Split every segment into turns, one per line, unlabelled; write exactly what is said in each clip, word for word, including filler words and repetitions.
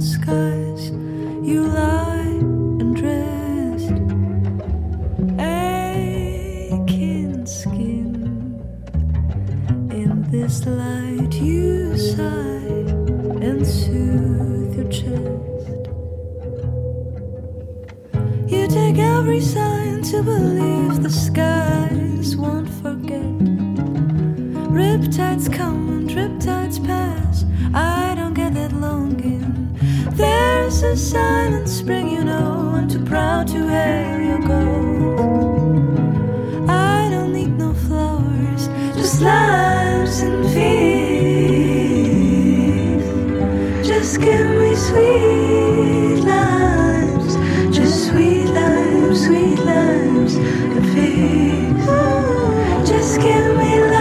skies, you lie undressed, aching skin. In this light you sigh and soothe your chest. You take every sign to believe the skies won't forget. Riptides come and riptides pass, I don't get that longing. There's a silent spring, you know, I'm too proud to hail your gold. I don't need no flowers, just limes and peace. Just give me sweet limes, just sweet limes, sweet limes and peace. Just give me limes.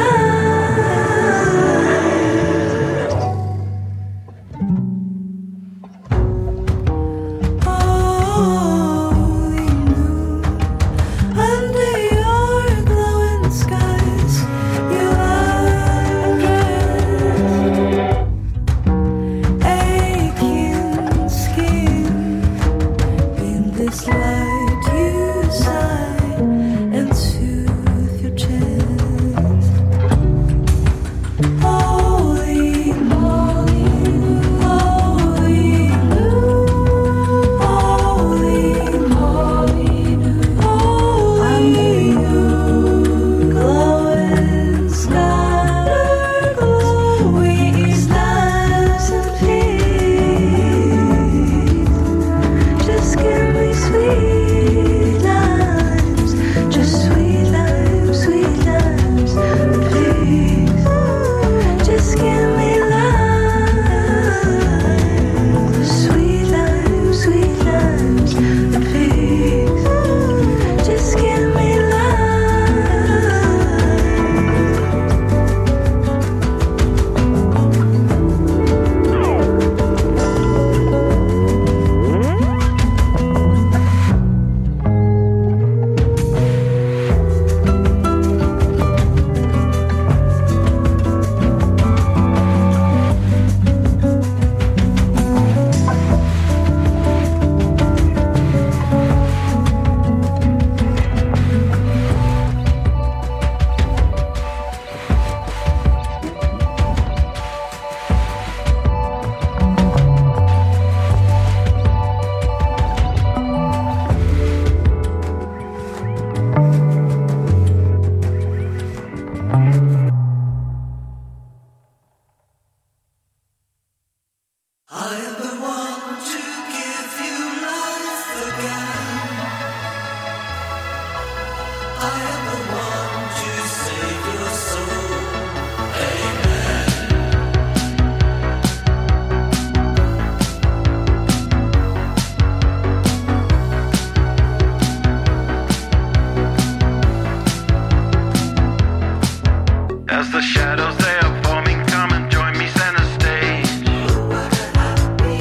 As the shadows they are forming, come and join me center stage.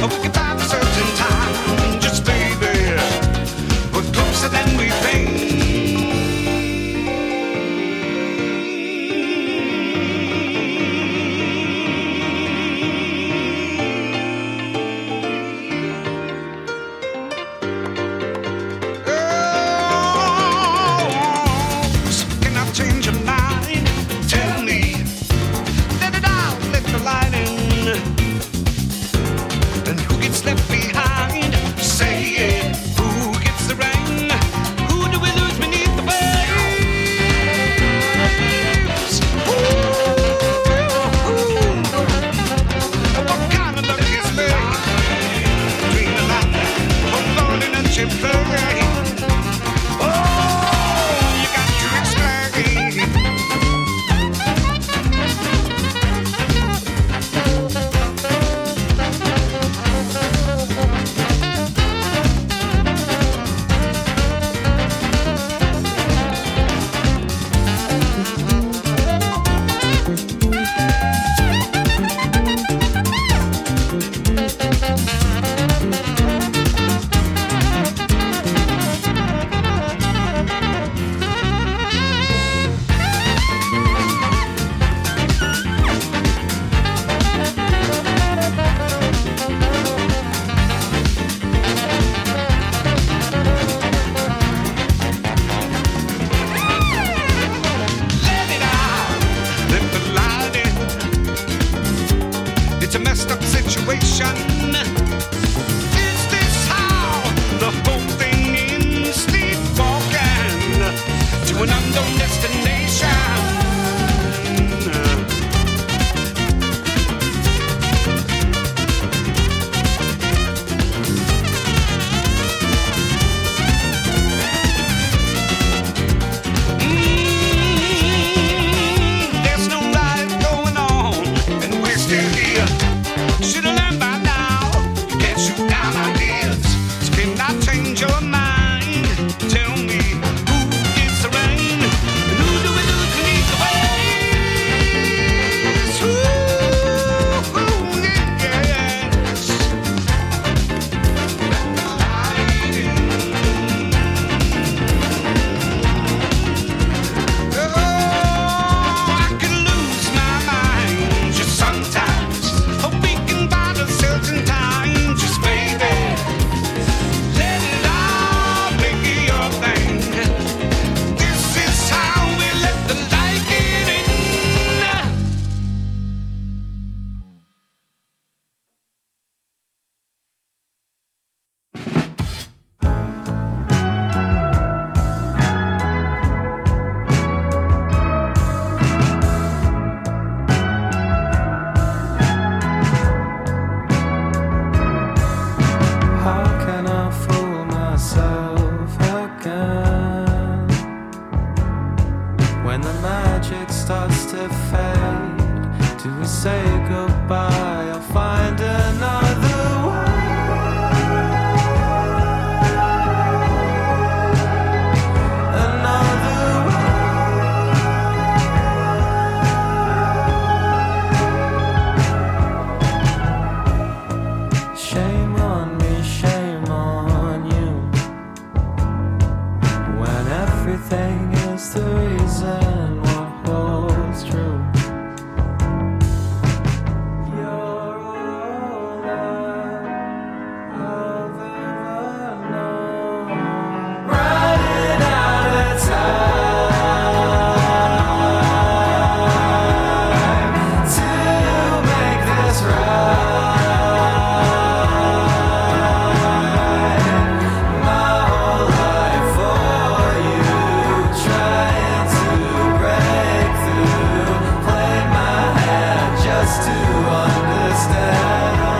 we can find a certain time, just baby, we're closer than we think. Left behind, say it. Who gets the rain? Who do we lose beneath the waves? Ooh, what kind of luck is made? Between the land of Lord and Chimpley. Oh, you got to explain. It's a messed up situation. Is this how the whole thing ends? Sleepwalking to an unknown destination. Mm, there's no life going on, and we're still here. Should have learned by now. You can't shoot down ideas. So can I change your mind? Tell me who gets the rain and who do we lose beneath the waves? Ooh, ooh, yes. Let the light in. Oh, I could lose my mind just sometimes. Hope we can find a certain time, just baby. Let it all make it your thing. This is how we let the light get in.
How can I fool myself again when the magic starts to fade? Do we say goodbye or find another way? Another way. Shame on me, shame on you, when everything is the reason what holds true. You're all that I've ever known. Running out of time to make this right. My whole life for you, trying to break through. Played my hand just to understand.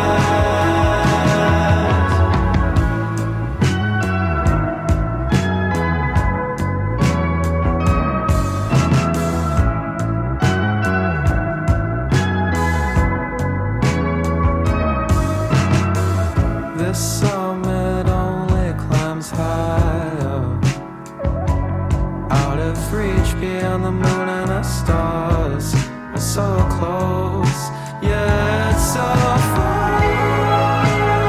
This summit only climbs higher, out of reach beyond the moon and the stars. We're so close, yeah, it's so far.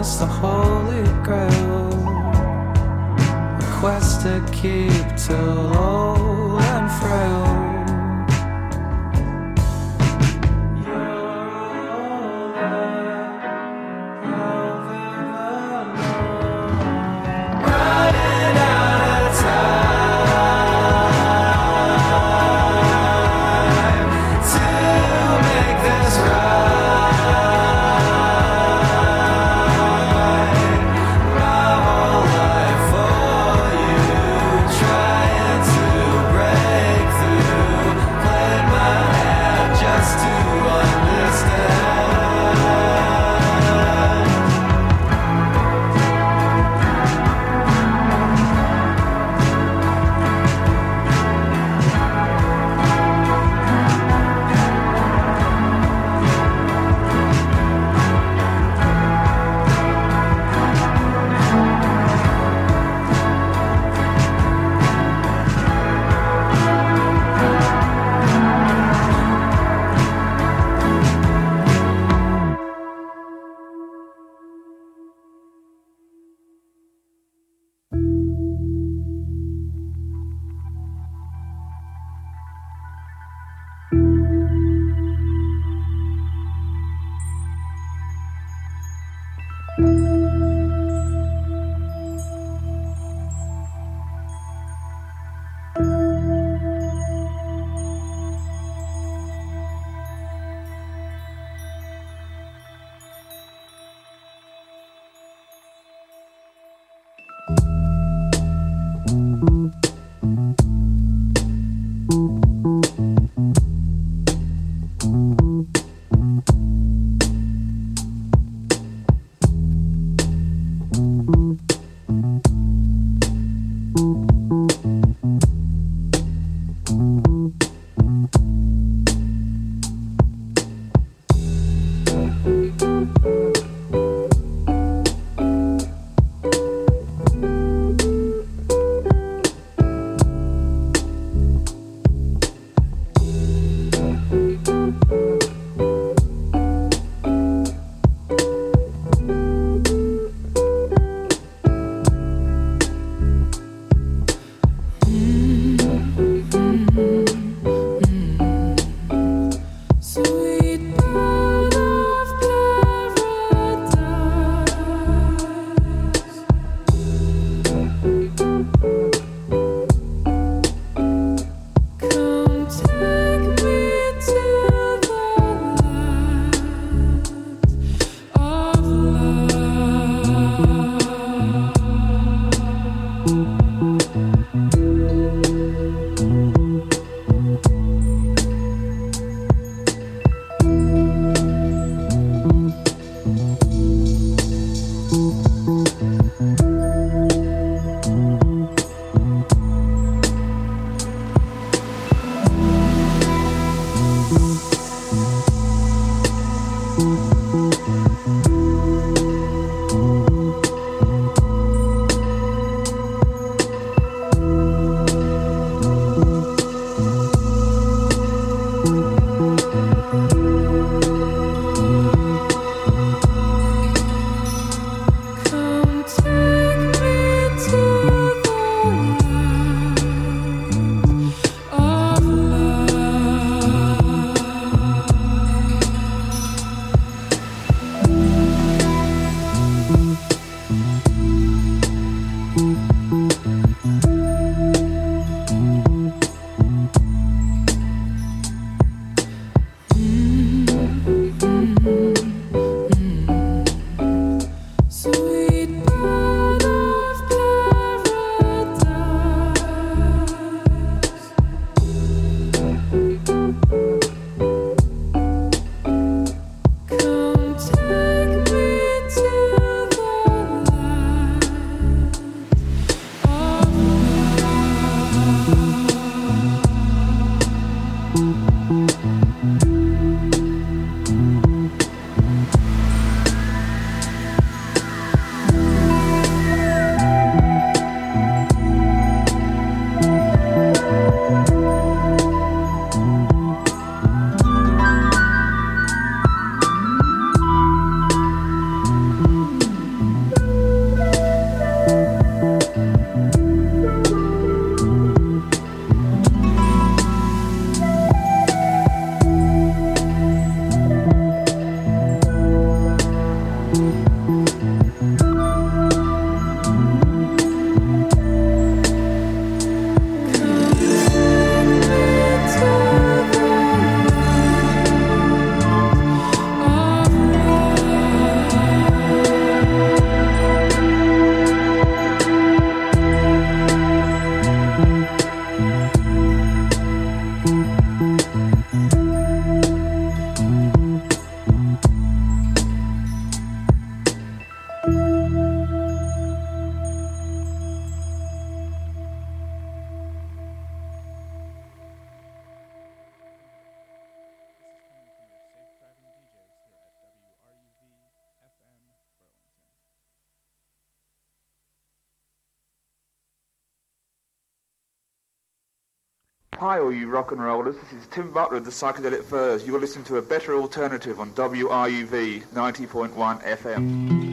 is the holy grail, a quest to keep till old and frail.
Hi all you rock and rollers, this is Tim Butler of the Psychedelic Furs. You're listening to a better alternative on W R U V ninety point one F M.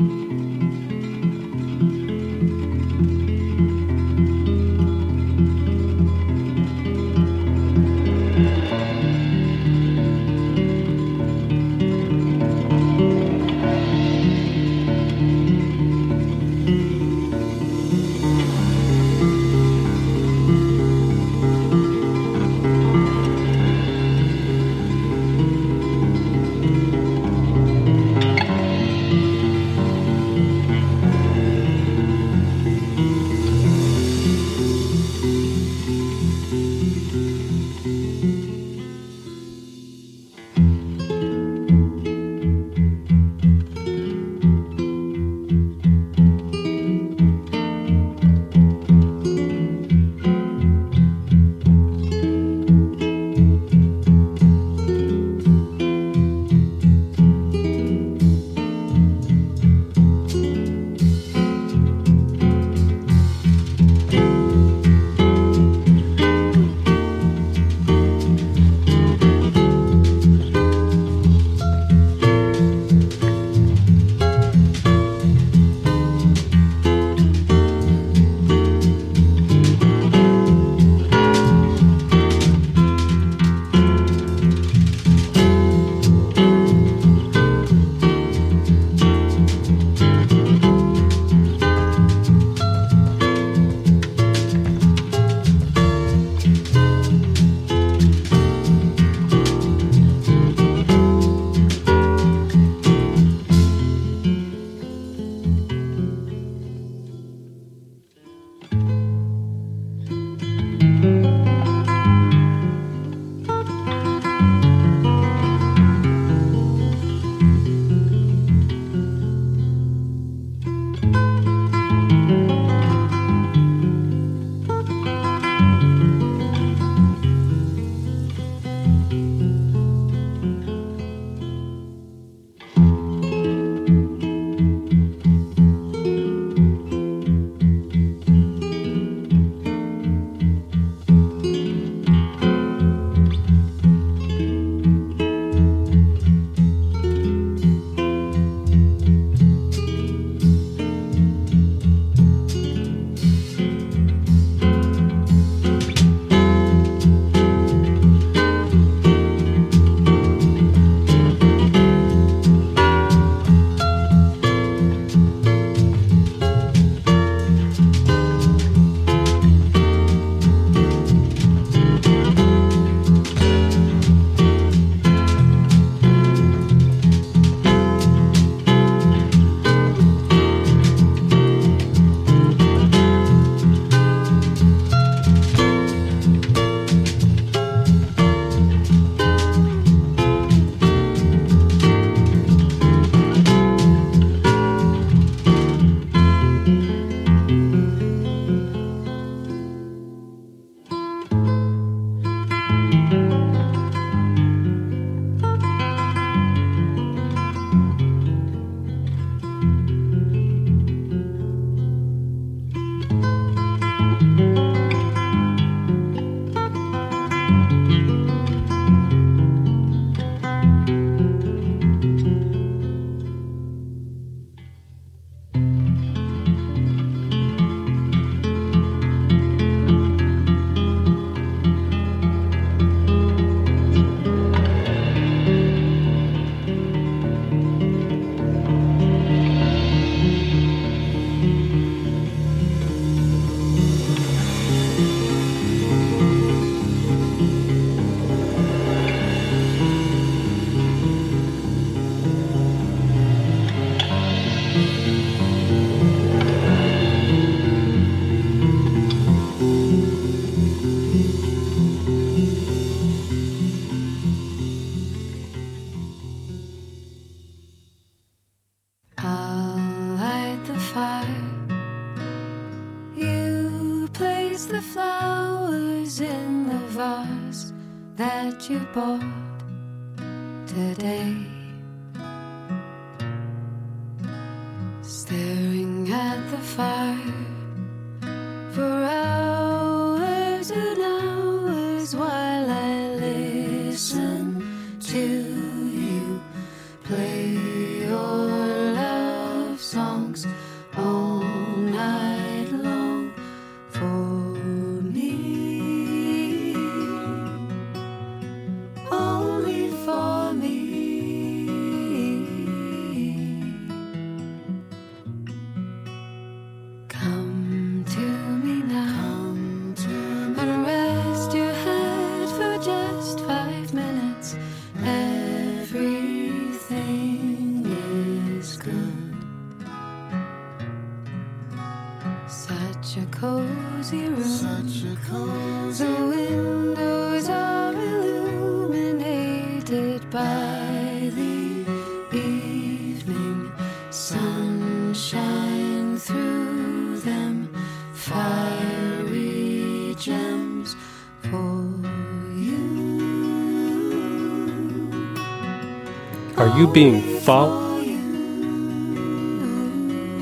that you bought today, staring at the fire for hours and hours. close all night long for me, only for me. Come to me now and rest your head for just five minutes. Everything is good. Such a cozy room. Such a cozy The windows are illuminated by the evening sunshine through them. Fiery gems for you.
Are you being followed?